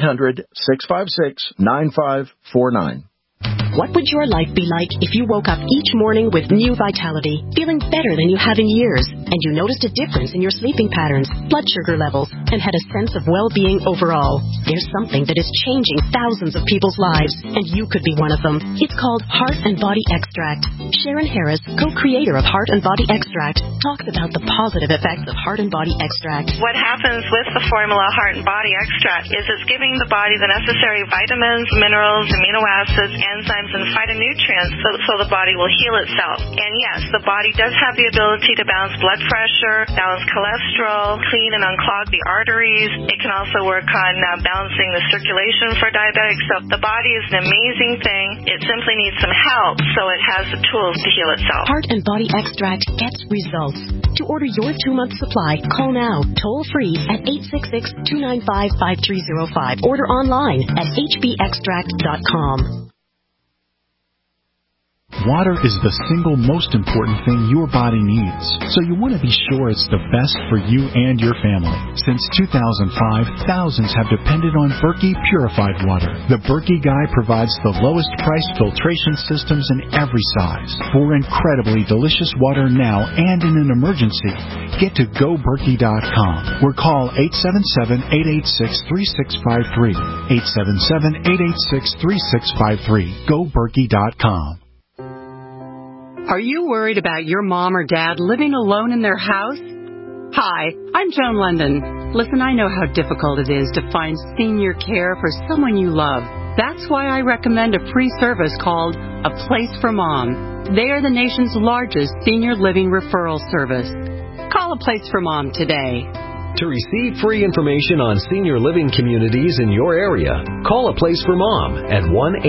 1-800-656-9549. What would your life be like if you woke up each morning with new vitality, feeling better than you have in years, and you noticed a difference in your sleeping patterns, blood sugar levels, and had a sense of well-being overall? There's something that is changing thousands of people's lives, and you could be one of them. It's called Heart and Body Extract. Sharon Harris, co-creator of Heart and Body Extract, talks about the positive effects of Heart and Body Extract. What happens with the formula Heart and Body Extract is it's giving the body the necessary vitamins, minerals, amino acids, enzymes, and phytonutrients so the body will heal itself. And yes, the body does have the ability to balance blood blood pressure, balance cholesterol, clean and unclog the arteries. It can also work on balancing the circulation for diabetics. So the body is an amazing thing. It simply needs some help, so it has the tools to heal itself. Heart and Body Extract gets results. To order your 2-month supply, call now, toll free at 866-295-5305. Order online at hbextract.com. Water is the single most important thing your body needs, so you want to be sure it's the best for you and your family. Since 2005, thousands have depended on Berkey purified water. The Berkey Guy provides the lowest price filtration systems in every size. For incredibly delicious water now and in an emergency, get to GoBerkey.com or call 877-886-3653. 877-886-3653. GoBerkey.com. Are you worried about your mom or dad living alone in their house? Hi, I'm Joan London. Listen, I know how difficult it is to find senior care for someone you love. That's why I recommend a free service called A Place for Mom. They are the nation's largest senior living referral service. Call A Place for Mom today. To receive free information on senior living communities in your area, call A Place for Mom at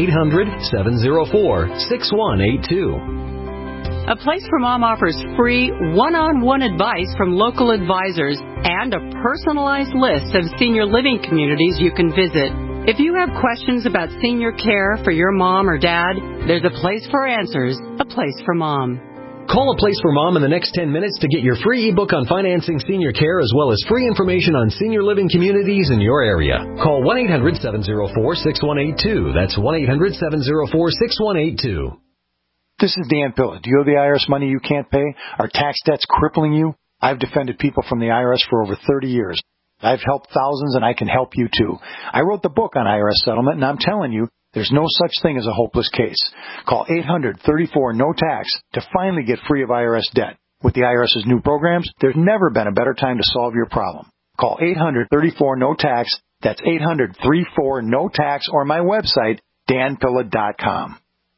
1-800-704-6182. A Place for Mom offers free one-on-one advice from local advisors and a personalized list of senior living communities you can visit. If you have questions about senior care for your mom or dad, there's a place for answers, A Place for Mom. Call A Place for Mom in the next 10 minutes to get your free ebook on financing senior care as well as free information on senior living communities in your area. Call 1-800-704-6182. That's 1-800-704-6182. This is Dan Pilla. Do you owe the IRS money you can't pay? Are tax debts crippling you? I've defended people from the IRS for over 30 years. I've helped thousands, and I can help you too. I wrote the book on IRS settlement, and I'm telling you, there's no such thing as a hopeless case. Call 800-34-NO-TAX to finally get free of IRS debt. With the IRS's new programs, there's never been a better time to solve your problem. Call 800-34-NO-TAX. That's 800-34-NO-TAX, or my website, danpilla.com.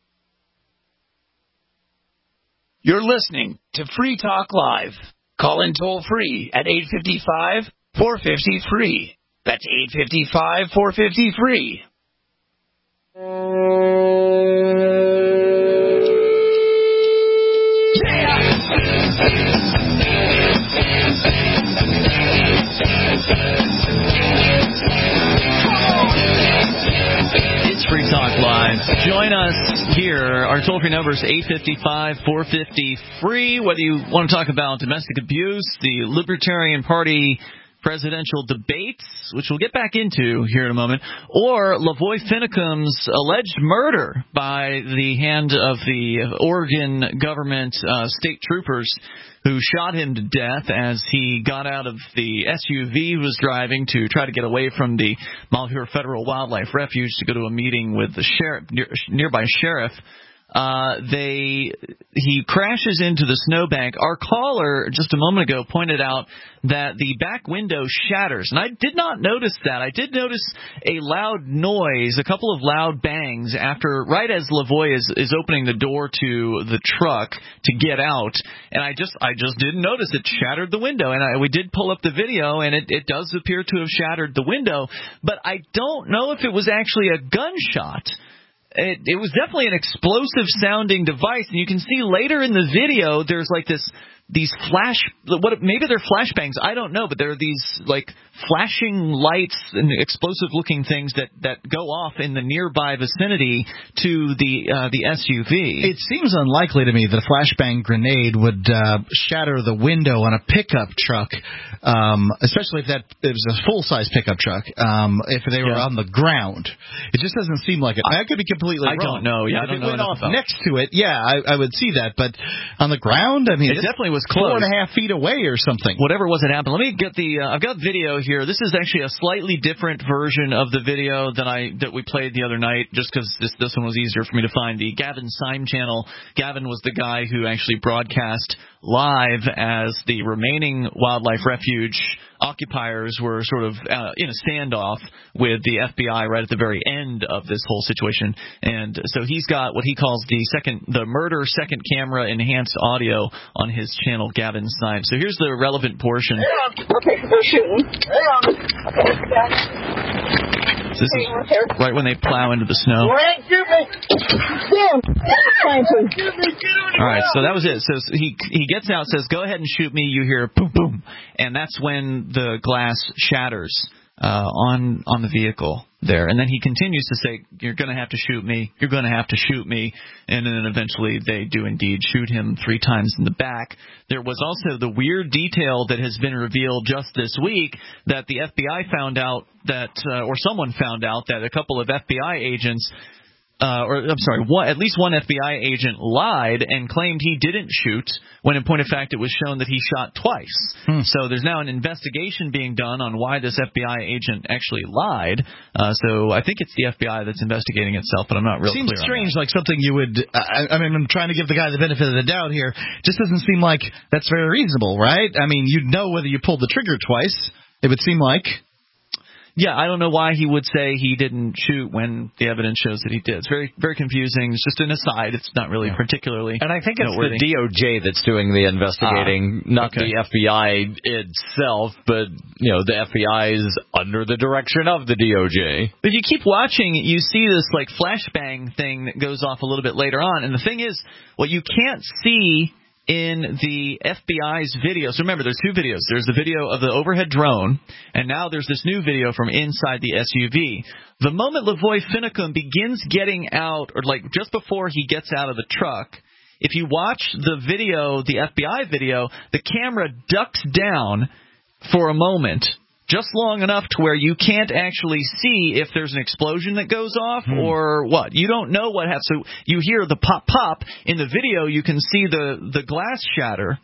You're listening to Free Talk Live. Call in toll free at 855-450-FREE. That's 855-450-FREE. It's Free Talk Live. Join us here. Our toll-free number is 855-450-FREE. Whether you want to talk about domestic abuse, the Libertarian Party presidential debates, which we'll get back into here in a moment, or Lavoy Finicum's alleged murder by the hand of the Oregon government state troopers who shot him to death as he got out of the SUV he was driving to try to get away from the Malheur Federal Wildlife Refuge to go to a meeting with the sheriff, nearby sheriff. He crashes into the snowbank. Our caller just a moment ago pointed out that the back window shatters, and I did not notice that. I did notice a loud noise, a couple of loud bangs right as Lavoy is opening the door to the truck to get out, and I just didn't notice it shattered the window. And we did pull up the video, and it does appear to have shattered the window, but I don't know if it was actually a gunshot. It was definitely an explosive sounding device, and you can see later in the video there's like these maybe they're flashbangs, I don't know, but there are these like flashing lights and explosive looking things that go off in the nearby vicinity to the SUV. It seems unlikely to me that a flashbang grenade would shatter the window on a pickup truck, especially if it was a full-size pickup truck, if they were on the ground. It just doesn't seem like it. I could be completely wrong. I don't know. Yeah, if I don't know. If it went off next to it, I would see that. But on the ground, I mean, it definitely was close. 4.5 feet away or something. Whatever was it happened. Let me get I've got video here. This is actually a slightly different version of the video that we played the other night, just because this one was easier for me to find. The Gavin Syme channel. Gavin was the guy who actually broadcast live as the remaining wildlife refuge occupiers were sort of in a standoff with the FBI right at the very end of this whole situation. And so he's got what he calls the murder second camera enhanced audio on his channel, Gavin Snipes. So here's the relevant portion. Okay, they're shooting. This is right when they plow into the snow. All right, so that was it. So he gets out, says, "Go ahead and shoot me." You hear boom, boom, and that's when the glass shatters on the vehicle there. And then he continues to say, "You're going to have to shoot me. You're going to have to shoot me." And then eventually they do indeed shoot him 3 times in the back. There was also the weird detail that has been revealed just this week that the FBI found out that, or someone found out that a couple of FBI agents, at least one FBI agent lied and claimed he didn't shoot, when in point of fact it was shown that he shot twice. So there's now an investigation being done on why this FBI agent actually lied. So I think it's the FBI that's investigating itself, but I'm not real clear on that. Seems strange, like something you would... I mean, I'm trying to give the guy the benefit of the doubt here. Just doesn't seem like that's very reasonable, right? I mean, you'd know whether you pulled the trigger twice. It would seem like... Yeah, I don't know why he would say he didn't shoot when the evidence shows that he did. It's very, very confusing. It's just an aside. It's not really particularly And I think it's noteworthy. the DOJ that's doing the investigating, not the FBI itself, but, the FBI is under the direction of the DOJ. If you keep watching, you see this, flashbang thing that goes off a little bit later on. And the thing is, what you can't see in the FBI's video. So remember, there's 2 videos. There's the video of the overhead drone, and now there's this new video from inside the SUV. The moment Lavoy Finicum begins getting out, or just before he gets out of the truck, if you watch the video, the FBI video, the camera ducks down for a moment, just long enough to where you can't actually see if there's an explosion that goes off or what. You don't know what happens. So you hear the pop-pop. In the video, you can see the glass shatter,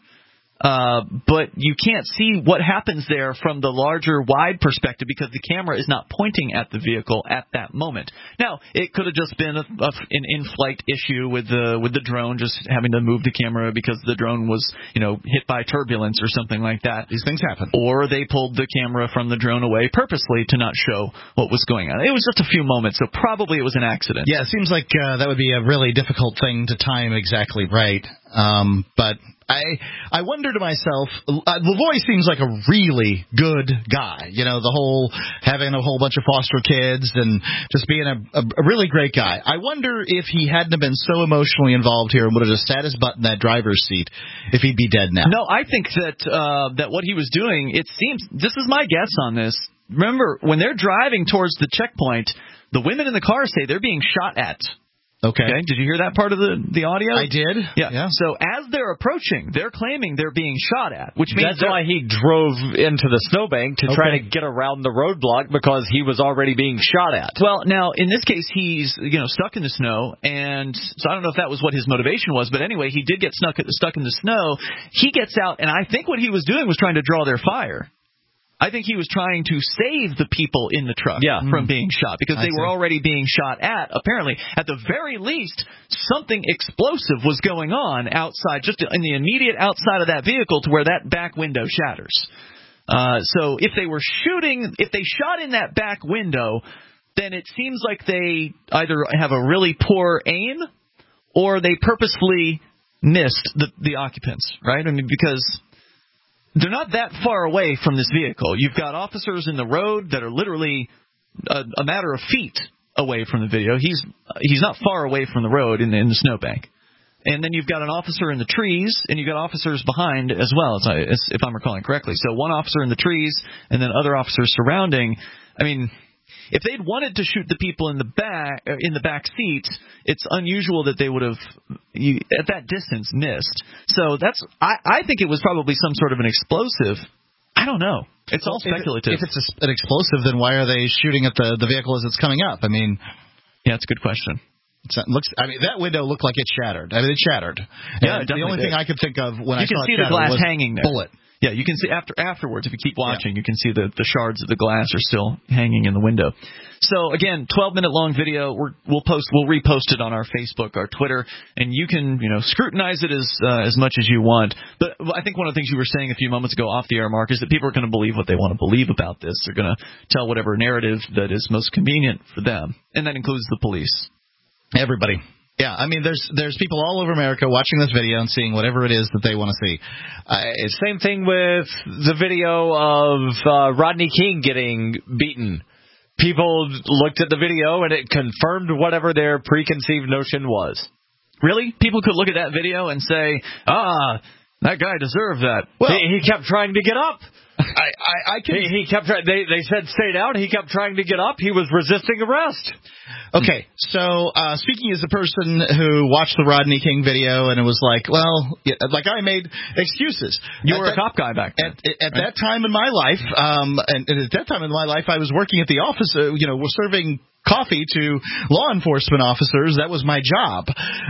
but you can't see what happens there from the larger wide perspective because the camera is not pointing at the vehicle at that moment. Now, it could have just been an in-flight issue with the drone, just having to move the camera because the drone was hit by turbulence or something like that. These things happen. Or they pulled the camera from the drone away purposely to not show what was going on. It was just a few moments, so probably it was an accident. Yeah, it seems like that would be a really difficult thing to time exactly right. But I wonder to myself, Lavoy seems like a really good guy. The whole having a whole bunch of foster kids and just being a really great guy. I wonder if he hadn't have been so emotionally involved here and would have just sat his butt in that driver's seat, if he'd be dead now. No, I think that what he was doing, it seems, this is my guess on this. Remember, when they're driving towards the checkpoint, the women in the car say they're being shot at. Okay. Did you hear that part of the audio? I did. Yeah. So as they're approaching, they're claiming they're being shot at, which means that's why he drove into the snowbank to try to get around the roadblock because he was already being shot at. Well, now in this case, he's stuck in the snow, and so I don't know if that was what his motivation was, but anyway, he did get stuck in the snow. He gets out, and I think what he was doing was trying to draw their fire. I think he was trying to save the people in the truck from being shot because they were already being shot at, apparently. At the very least, something explosive was going on outside, just in the immediate outside of that vehicle to where that back window shatters. So if they shot in that back window, then it seems like they either have a really poor aim or they purposefully missed the occupants, right? I mean, because they're not that far away from this vehicle. You've got officers in the road that are literally a matter of feet away from the video. He's not far away from the road in the snowbank. And then you've got an officer in the trees, and you've got officers behind as well, if I'm recalling correctly. So one officer in the trees, and then other officers surrounding. I mean, if they'd wanted to shoot the people in the back seats, it's unusual that they would have, at that distance, missed. So I think it was probably some sort of an explosive. I don't know. It's all speculative. If it's an explosive, then why are they shooting at the vehicle as it's coming up? I mean, yeah, it's a good question. That window looked like it shattered. I mean, it shattered. Yeah, the only thing I could think of when I saw it you can see the glass hanging there. Bullet. Yeah, you can see afterwards, if you keep watching, you can see the shards of the glass are still hanging in the window. So again, 12-minute long video. We'll repost it on our Facebook, our Twitter, and you can scrutinize it as much as you want. But I think one of the things you were saying a few moments ago off the air, Mark, is that people are going to believe what they want to believe about this. They're going to tell whatever narrative that is most convenient for them, and that includes the police. Everybody. Yeah, I mean, there's people all over America watching this video and seeing whatever it is that they want to see. Same thing with the video of Rodney King getting beaten. People looked at the video and it confirmed whatever their preconceived notion was. Really? People could look at that video and say, that guy deserved that. Well, he kept trying to get up. He kept trying. They said stay down. He kept trying to get up. He was resisting arrest. Okay, so speaking as a person who watched the Rodney King video and it was like, I made excuses. You were a cop guy back then. At that time in my life, and at that time in my life, I was working at the office. We're serving coffee to law enforcement officers. That was my job.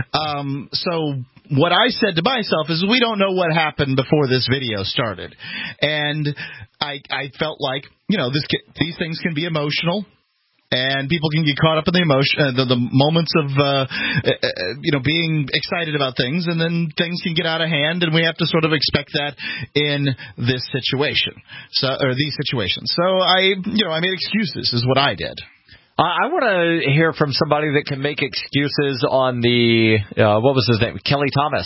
So what I said to myself is, we don't know what happened before this video started, and I felt like these things can be emotional. And people can get caught up in the emotion, the moments of being excited about things, and then things can get out of hand, and we have to sort of expect that in this situation, these situations. So I made excuses, is what I did. I want to hear from somebody that can make excuses on the what was his name, Kelly Thomas.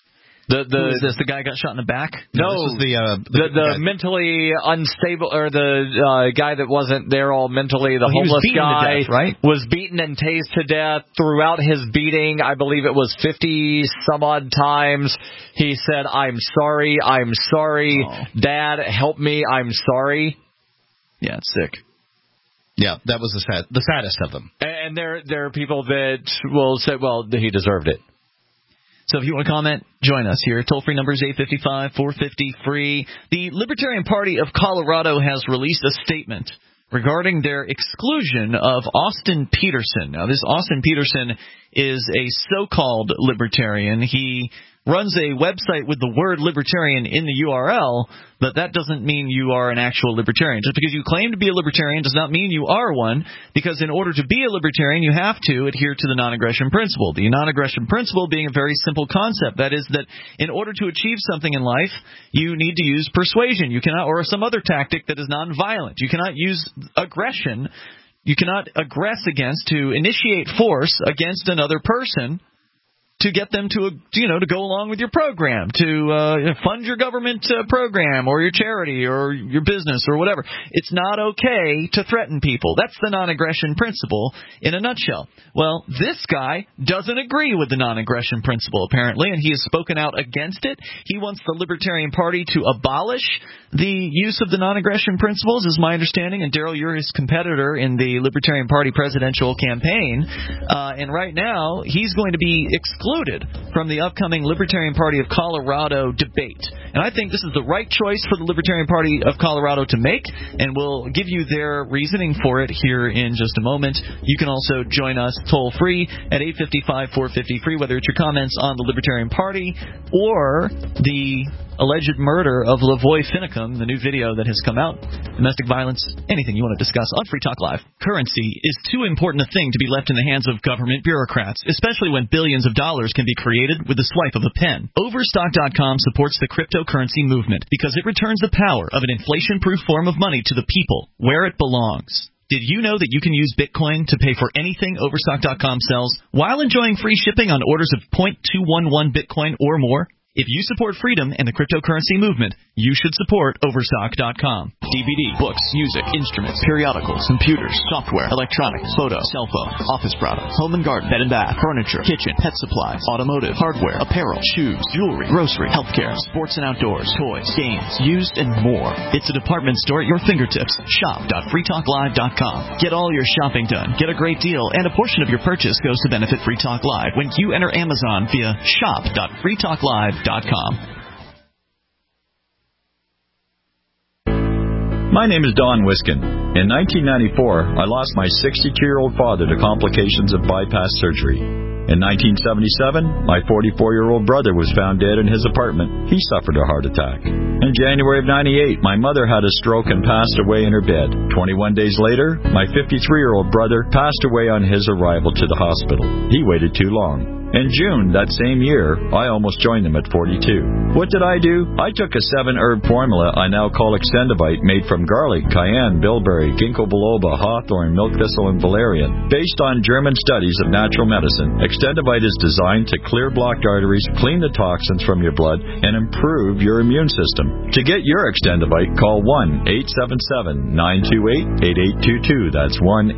Who is this? The guy got shot in the back? No, this is the mentally unstable, or the guy that wasn't there all mentally. The homeless guy, death, right? Was beaten and tased to death. Throughout his beating, I believe it was 50 some odd times, he said, "I'm sorry, I'm sorry, Dad, help me, I'm sorry." Yeah, it's sick. Yeah, that was the saddest of them. And there are people that will say, "Well, he deserved it." So if you want to comment, join us here. Toll-free number is 855-450-FREE. The Libertarian Party of Colorado has released a statement regarding their exclusion of Austin Peterson. Now, this Austin Peterson is a so-called libertarian. He runs a website with the word libertarian in the URL, but that doesn't mean you are an actual libertarian. Just because you claim to be a libertarian does not mean you are one, because in order to be a libertarian, you have to adhere to the non-aggression principle. The non-aggression principle being a very simple concept. That is that in order to achieve something in life, you need to use persuasion. You cannot, or some other tactic that is nonviolent. You cannot use aggression. You cannot aggress against, to initiate force against another person to get them to go along with your program, to fund your government program or your charity or your business or whatever. It's not okay to threaten people. That's the non-aggression principle in a nutshell. Well, this guy doesn't agree with the non-aggression principle, apparently, and he has spoken out against it. He wants the Libertarian Party to abolish the use of the non-aggression principles, is my understanding. And Daryl, you're his competitor in the Libertarian Party presidential campaign. And right now, he's going to be excluded from the upcoming Libertarian Party of Colorado debate. And I think this is the right choice for the Libertarian Party of Colorado to make, and we'll give you their reasoning for it here in just a moment. You can also join us toll-free at 855-450-FREE, whether it's your comments on the Libertarian Party or the alleged murder of Lavoy Finicum, the new video that has come out, domestic violence, anything you want to discuss on Free Talk Live. Currency is too important a thing to be left in the hands of government bureaucrats, especially when billions of dollars can be created with the swipe of a pen. Overstock.com supports the cryptocurrency movement because it returns the power of an inflation-proof form of money to the people where it belongs. Did you know that you can use Bitcoin to pay for anything Overstock.com sells while enjoying free shipping on orders of 0.211 Bitcoin or more? If you support freedom and the cryptocurrency movement, you should support Overstock.com. DVD, books, music, instruments, periodicals, computers, software, electronics, photo, cell phone, office products, home and garden, bed and bath, furniture, kitchen, pet supplies, automotive, hardware, apparel, shoes, jewelry, grocery, healthcare, sports and outdoors, toys, games, used, and more. It's a department store at your fingertips. Shop.freetalklive.com. Get all your shopping done, get a great deal, and a portion of your purchase goes to benefit Free Talk Live when you enter Amazon via shop.freetalklive.com. My name is Don Wiskin. In 1994, I lost my 62-year-old father to complications of bypass surgery. In 1977, my 44-year-old brother was found dead in his apartment. He suffered a heart attack. In In January of 98, my mother had a stroke and passed away in her bed. 21 days later, my 53-year-old brother passed away on his arrival to the hospital. He waited too long. In June that same year, I almost joined them at 42. What did I do? I took a 7-herb formula I now call Extendivite, made from garlic, cayenne, bilberry, ginkgo biloba, hawthorn, milk thistle, and valerian. Based on German studies of natural medicine, Extendivite is designed to clear blocked arteries, clean the toxins from your blood, and improve your immune system. To get your Extendivite, call 1-877-928-8822. That's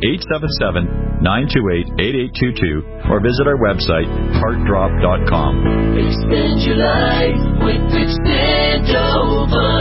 1-877-928-8822, or visit our website, heartdrop.com. Extend your life with Extendovite.